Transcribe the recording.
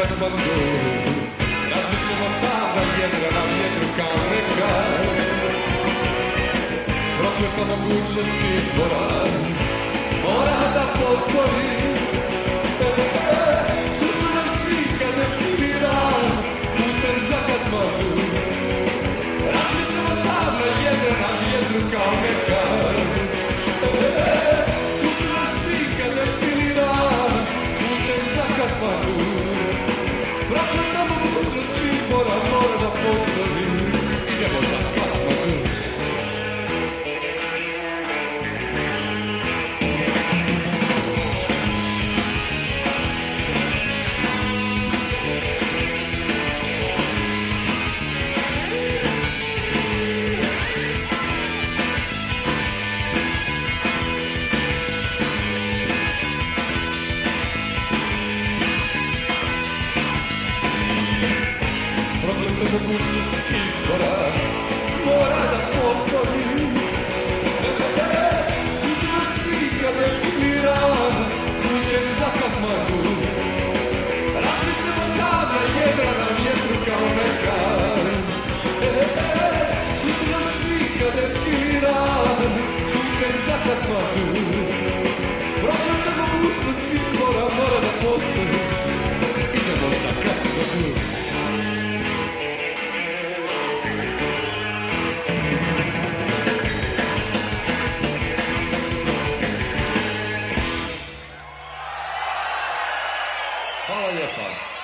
Katmandu. Razvit ćemo tabla jedra na vjetru kao nekad. Prokleta mogućnost izbora mora da postoji. Tu naš vika definira putem za Katmandu. Razvit ćemo tabla jedra na vjetru kao nekad. Tu naš vika definira putem za Katmandu. Prokleta mogućnost izbora mora da postoji. Idemo za Katmandu. Mogućnost izbora mora da postoji. Uzraš vika definira putem za Katmandu. Razvit ćemo tabla jedra na vjetru kao nekad. Uzraš vika definira putem za Katmandu. Prokleta mogućnost izbora mora da postoji. Idemo za Katmandu. Hvala lijepa.